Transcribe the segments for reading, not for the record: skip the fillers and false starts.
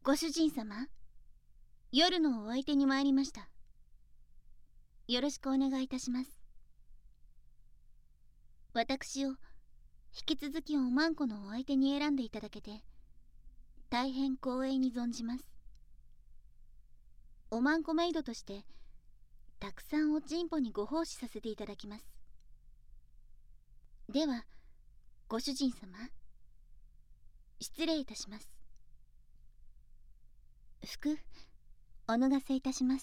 ご主人様、夜のお相手に参りました。よろしくお願いいたします。私を引き続きおまんこのお相手に選んでいただけて大変光栄に存じます。おまんこメイドとしてたくさんおちんぽにご奉仕させていただきます。ではご主人様、失礼いたします。服お脱がせいたします。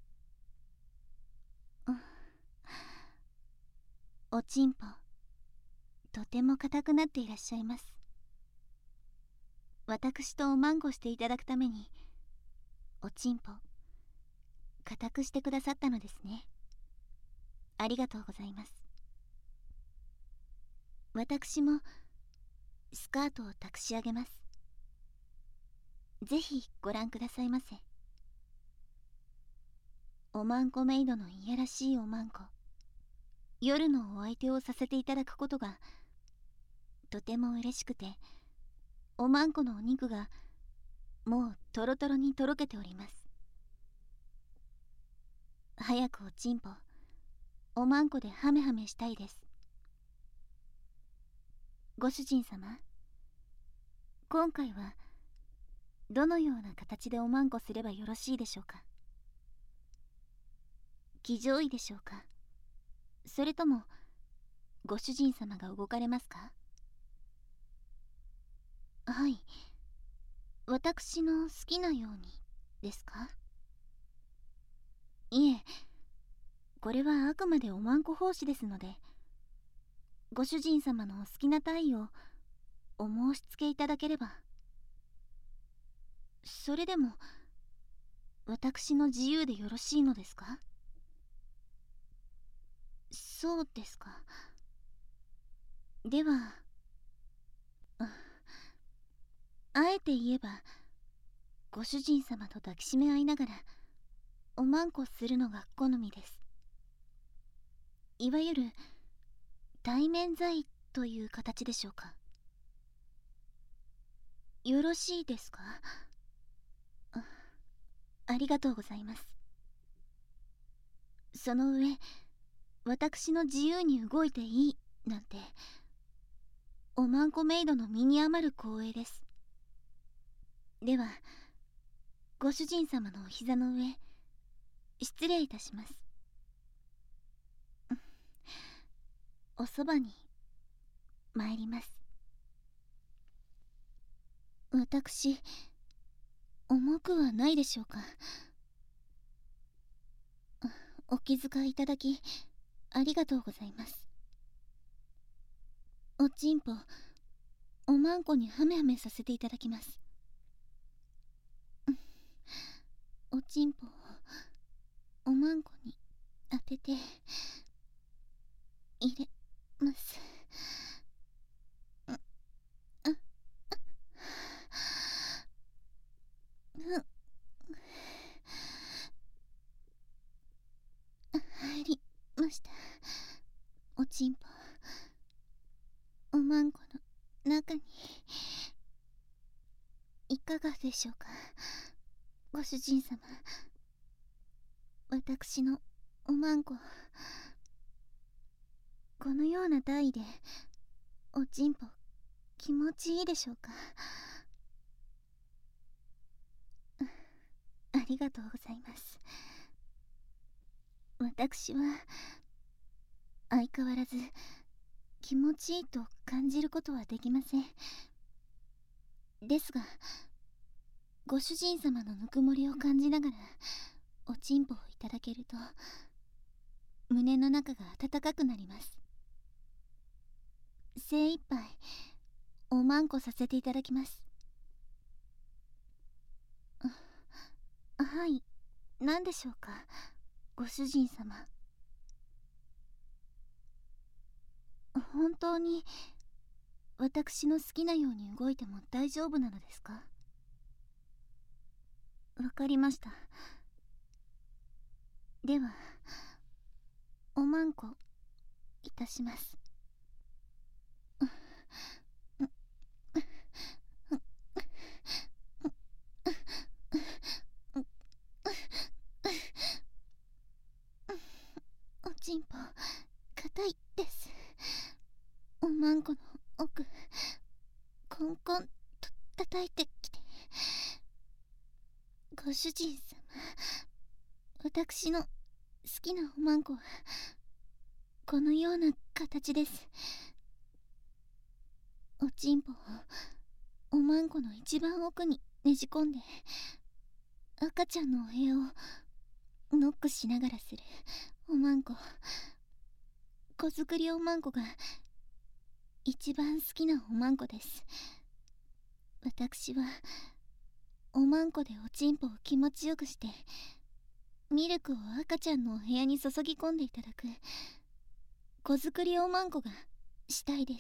おちんぽとても硬くなっていらっしゃいます。私とおまんこしていただくためにおちんぽ硬くしてくださったのですね。ありがとうございます。私もスカートを託し上げます。ぜひご覧くださいませ。おまんこメイドのいやらしいおまんこ、夜のお相手をさせていただくことがとても嬉しくて、おまんこのお肉がもうトロトロにとろけております。早くおちんぽおまんこでハメハメしたいです。ご主人様、今回はどのような形でおまんこすればよろしいでしょうか。騎乗位でしょうか、それともご主人様が動かれますか。はい、私の好きなようにですか。いえ、これはあくまでおまんこ奉仕ですので、ご主人様のお好きな体位をお申し付けいただければ。それでも私の自由でよろしいのですか。そうですか。ではあえて言えば、ご主人様と抱きしめ合いながらおまんこするのが好みです。いわゆる対面罪という形でしょうか。よろしいですか。ありがとうございます。その上、私の自由に動いていいなんておまんこメイドの身に余る光栄です。ではご主人様のお膝の上、失礼いたします。おそばに参ります。私重くはないでしょうか。お気遣いいただきありがとうございます。おちんぽおまんこにハメハメさせていただきます。おちんぽをおまんこに当てて入れます。入りました。おちんぽおまんこの中にいかがでしょうか。ご主人様、私のおまんこ、このような体位でおちんぽ気持ちいいでしょうか。ありがとうございます。私は相変わらず気持ちいいと感じることはできません。ですがご主人様のぬくもりを感じながらおちんぽをいただけると胸の中が温かくなります。精一杯おまんこさせていただきます。はい、何でしょうか、ご主人様。本当に私の好きなように動いても大丈夫なのですか。わかりました。ではおまんこいたします。 ご主人様、私の好きなおまんこはこのような形です。おちんぽをおまんこの一番奥にねじ込んで、赤ちゃんのお部屋をノックしながらするおまんこ、子作りおまんこが一番好きなおまんこです。私はおまんこでおちんぽを気持ちよくして、ミルクを赤ちゃんのお部屋に注ぎ込んでいただく子作りおまんこがしたいです。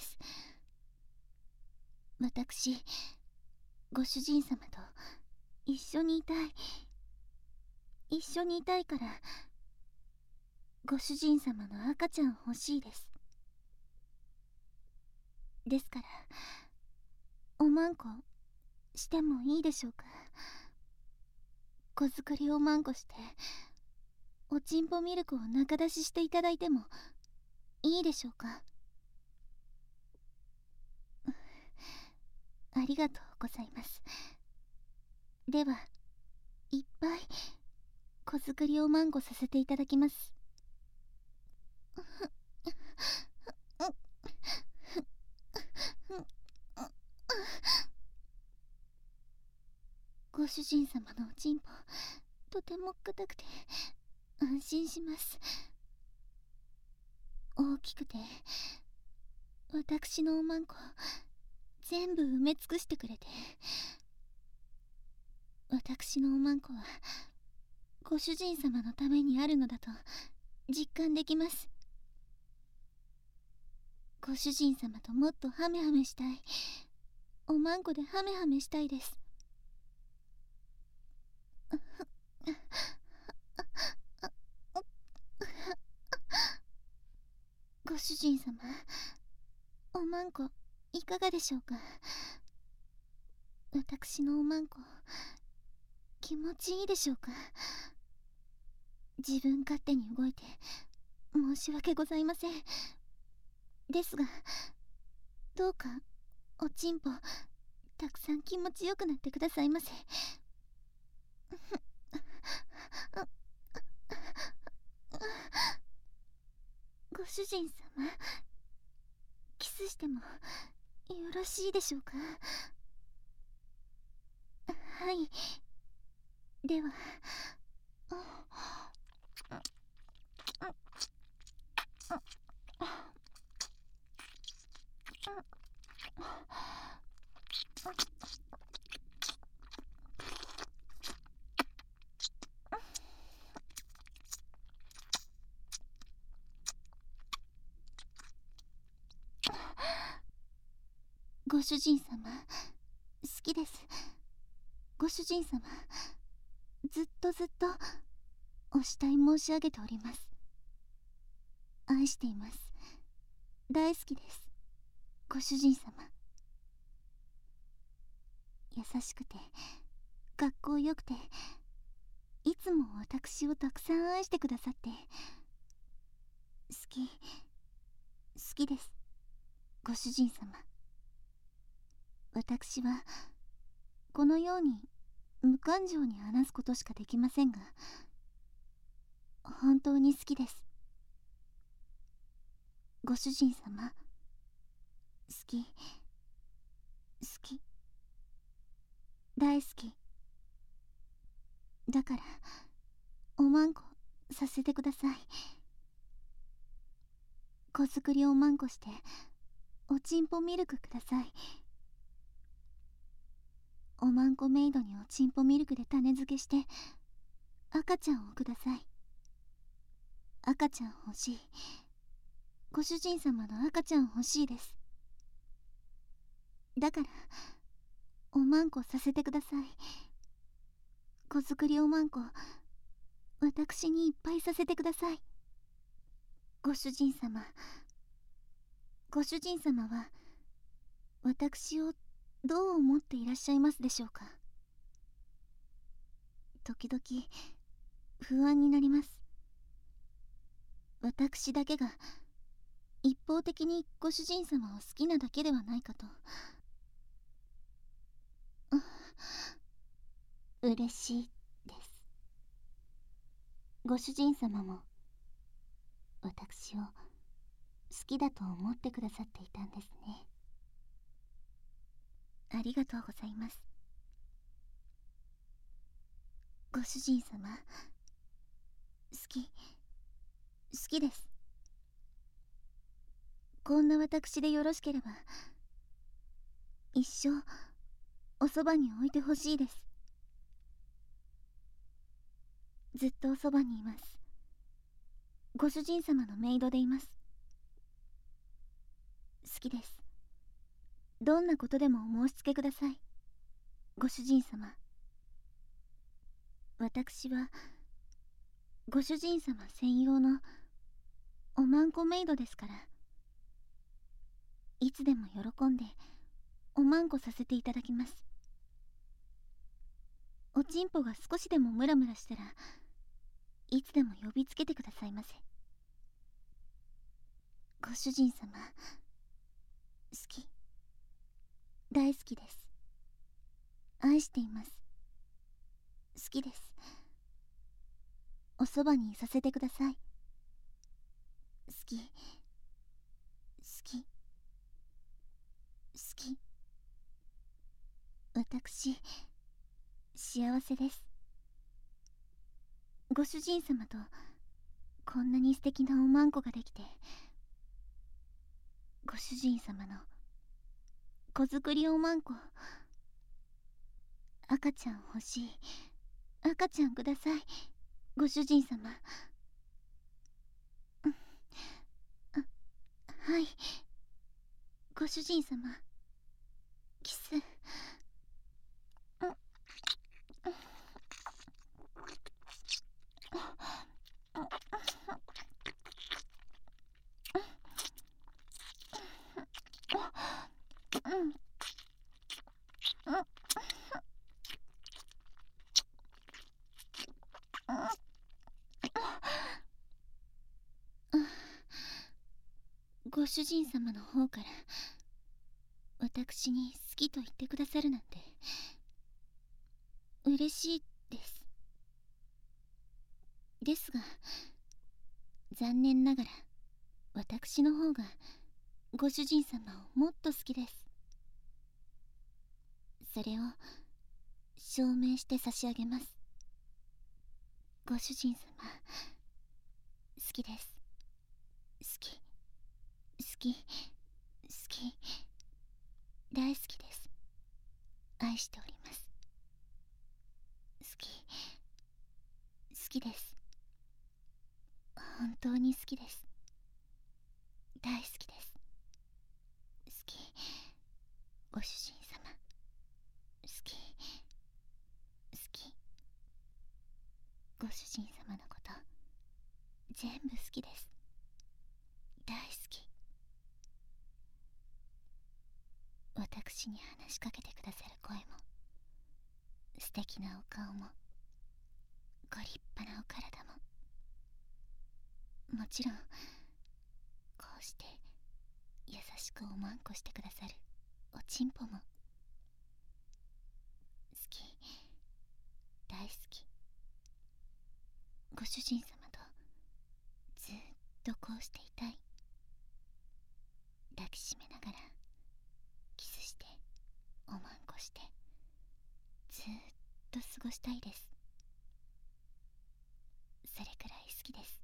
私、ご主人様と一緒にいたい、一緒にいたいから、ご主人様の赤ちゃん欲しいです。ですから、おまんこしてもいいでしょうか。子作りおまんこして、おちんぽミルクを中出ししていただいてもいいでしょうか。ありがとうございます。では、いっぱい子作りおまんこさせていただきます。ご主人様のおちんぽ、とても硬くて安心します。大きくて、私のおまんこ全部埋め尽くしてくれて、私のおまんこはご主人様のためにあるのだと実感できます。ご主人様ともっとハメハメしたい、おまんこでハメハメしたいです。ご主人様、おまんこいかがでしょうか。私のおまんこ気持ちいいでしょうか。自分勝手に動いて申し訳ございません。ですが、どうかおちんぽたくさん気持ちよくなってくださいませ。ご主人様、キスしてもよろしいでしょうか。はい、では。ご主人様、好きです。ご主人様、ずっとずっとお慕い申し上げております。愛しています。大好きです。ご主人様。優しくて学校よくて、いつも私をたくさん愛してくださって、好きです。ご主人様。私はこのように無感情に話すことしかできませんが、本当に好きです。ご主人様、好き大好きだから、おまんこさせてください。子作りおまんこしておちんぽミルクください。おまんこメイドにおちんぽミルクで種付けして赤ちゃんをください。赤ちゃん欲しい。ご主人様の赤ちゃん欲しいです。だからおまんこさせてください。子作りおまんこ私にいっぱいさせてください。ご主人様は私をどう思っていらっしゃいますでしょうか。時々不安になります。私だけが一方的にご主人様を好きなだけではないかと。嬉しいご主人様も私を好きだと思ってくださっていたんですね。ありがとうございます。ご主人様、好きです。こんな私でよろしければ一生おそばに置いてほしいです。ずっとおそばにいます。ご主人様のメイドでいます。好きです。どんなことでもお申し付けください、ご主人様。私はご主人様専用のおまんこメイドですから、いつでも喜んでおまんこさせていただきます。おちんぽが少しでもムラムラしたらいつでも呼びつけてくださいませ。ご主人様、大好きです。愛しています。好きです。おそばにいさせてください。好き好き私幸せです。ご主人様とこんなに素敵なおまんこができて、ご主人様の子作りおまんこ、赤ちゃん欲しい。赤ちゃんください、ご主人様。はい、ご主人様。キス。ご主人様の方から私に好きと言ってくださるなんて嬉しいです。ですが残念ながら私の方がご主人様をもっと好きです。それを証明して差し上げます。ご主人様、好きです。好き大好きです。愛しております。好きです。本当に好きです。大好きです。ご主人様、ご主人様のこと全部好きです。大好き。私に話しかけてくださる声も素敵なお顔もご立派なお体も、もちろんこうして優しくおまんこしてくださるおちんぽも好き。大好き。ご主人様とずっとこうしていたい。抱きしめながらキスしておまんこしてずっと過ごしたいです。それくらい好きです。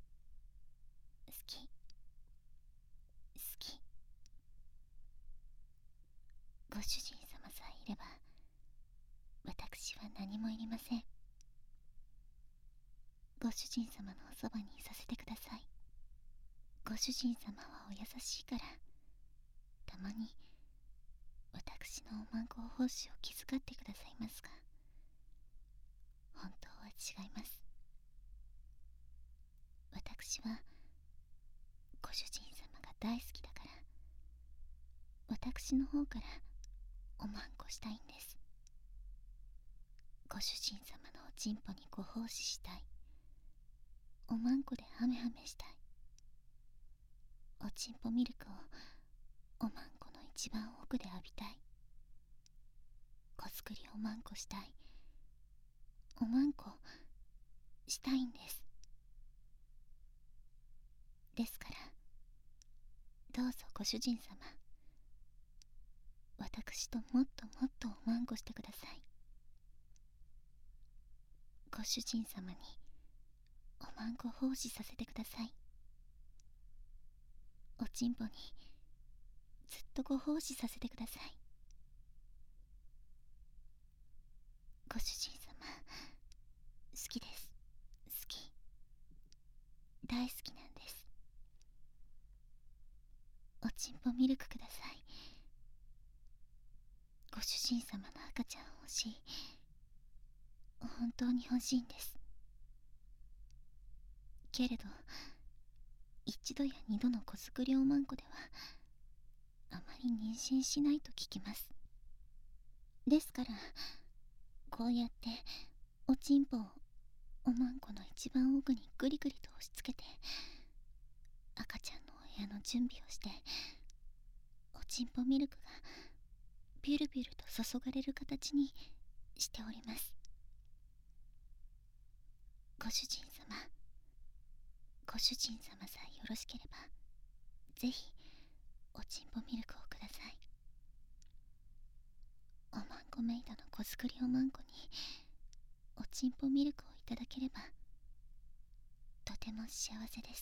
ご主人様さえいれば私は何もいりません。ご主人様のおそばにいさせてください。ご主人様はお優しいからたまに私のおまんこ奉仕を気遣ってくださいますが、本当は違います。私はご主人様が大好きだから私の方からおまんこしたいんです。ご主人様のおちんぽにご奉仕したい。おまんこでハメハメしたい。おちんぽミルクをおまんこの一番奥で浴びたい。子作りおまんこしたい。おまんこしたいんです。 ですから、どうぞご主人様、私ともっともっとおまんこしてください。ご主人様におまんこ奉仕させてください。おちんぽにずっとご奉仕させてください。ご主人様、好きです。好き、大好きなんです。おちんぽミルクください。ご主人様の赤ちゃん欲しい。本当に欲しいんです。けれど一度や二度の子作りおまんこではあまり妊娠しないと聞きます。ですからこうやっておちんぽをおまんこの一番奥にぐりぐりと押し付けて、赤ちゃんのお部屋の準備をして、おちんぽミルクがビュルビュルと注がれる形にしております。ご主人様、ご主人様さえよろしければぜひおちんぽミルクをください。おまんこメイドの子作りおまんこにおちんぽミルクをいただければとても幸せです。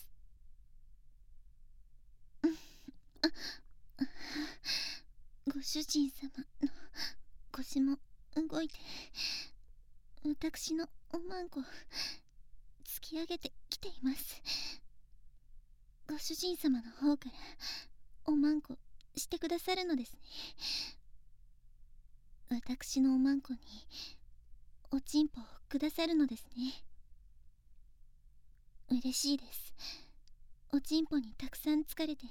ご主人様の腰も動いて、私のおまんこ突き上げてきています。ご主人様の方からおまんこしてくださるのですね。私のおまんこにおちんぽをくださるのですね。嬉しいです。おちんぽにたくさん疲れて、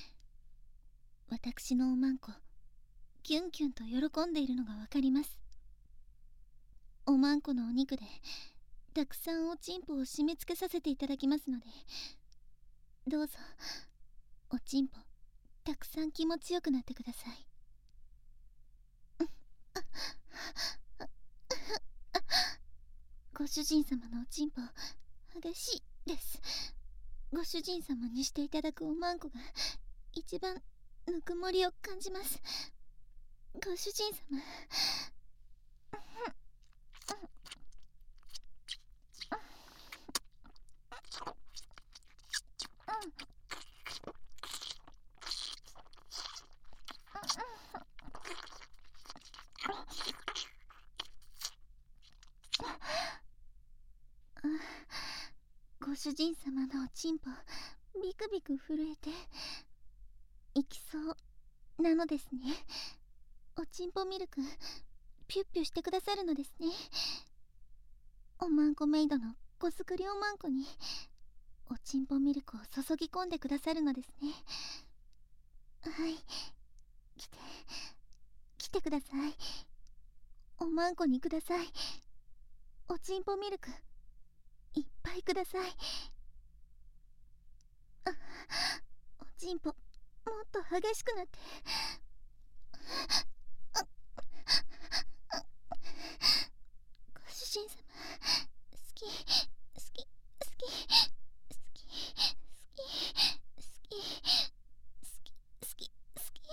私のおまんこキュンキュンと喜んでいるのがわかります。おまんこのお肉でたくさんおちんぽを締め付けさせていただきますので、どうぞおちんぽたくさん気持ちよくなってください。ご主人様のおちんぽ激しいです。ご主人様にしていただくおまんこが一番ぬくもりを感じます。ご主人様、ご主人様のおちんぽビクビク震えていきそうなのですね。おちんぽミルクピュッピュしてくださるのですね。おまんこメイドの子作りおまんこにおちんぽミルクを注ぎ込んでくださるのですね。はい、来てください。おまんこにください。おちんぽミルクいっぱいください。おちんぽもっと激しくなって、ご主人様好き好き好き好き好き好き好き好き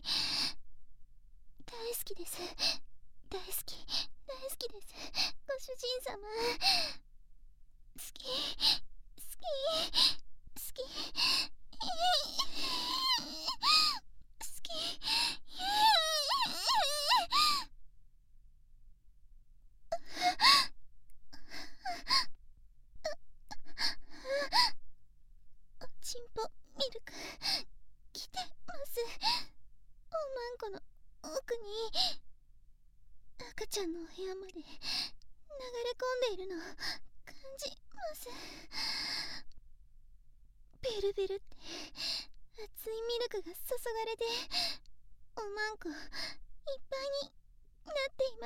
大好きです。大好き大好きです。ご主人様好き好き好き好き。おちんぽミルク来てます。おまんこの奥に赤ちゃんのお部屋まで流れ込んでいるのを感じます。ビルビルって熱いミルクが注がれて、おまんこいっぱいになっています。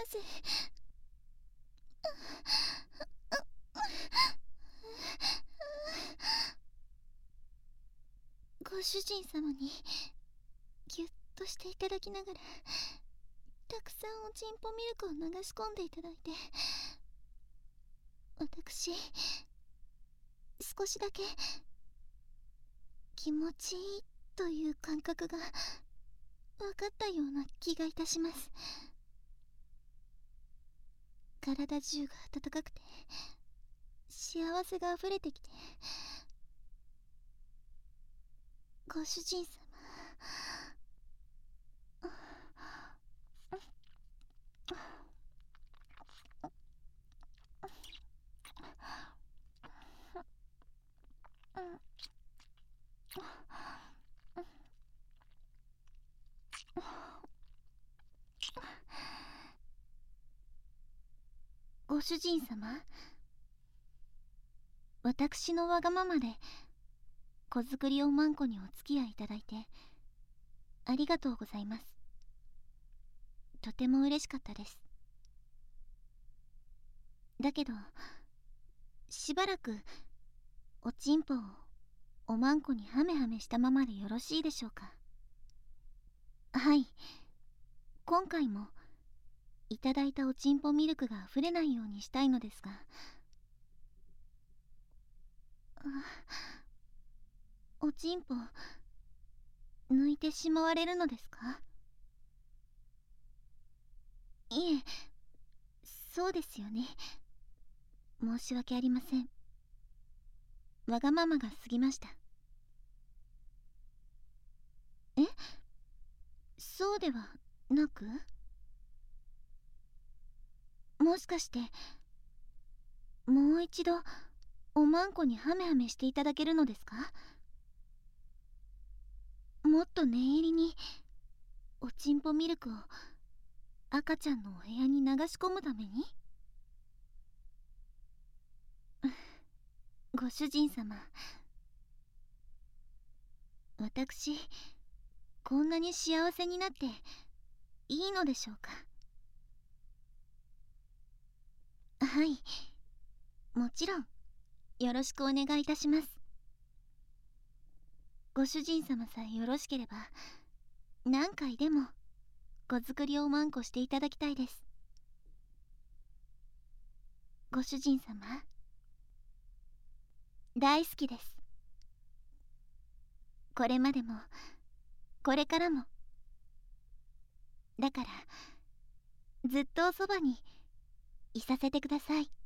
ご主人様にぎゅっとしていただきながらたくさんおちんぽミルクを流し込んでいただいて、私少しだけ気持ちいいという感覚が分かったような気がいたします。体中が温かくて幸せがあふれてきて、ご主人様、ご主人様、私のわがままで子作りおまんこにお付き合いいただいてありがとうございます。とても嬉しかったです。だけどしばらくおちんぽをおまんこにハメハメしたままでよろしいでしょうか。はい、今回もいただいたおちんぽミルクがあふれないようにしたいのですが。おちんぽ抜いてしまわれるのですか？いえ、そうですよね。申し訳ありません。わがままが過ぎました。え？そうではなく？もしかしてもう一度おまんこにハメハメしていただけるのですか？もっと念入りにおちんぽミルクを赤ちゃんのお部屋に流し込むために？ご主人様、私こんなに幸せになっていいのでしょうか？はい、もちろんよろしくお願いいたします。ご主人様さえよろしければ何回でも子作りをまんこしていただきたいです。ご主人様、大好きです。これまでもこれからも。だからずっとおそばにいさせてください。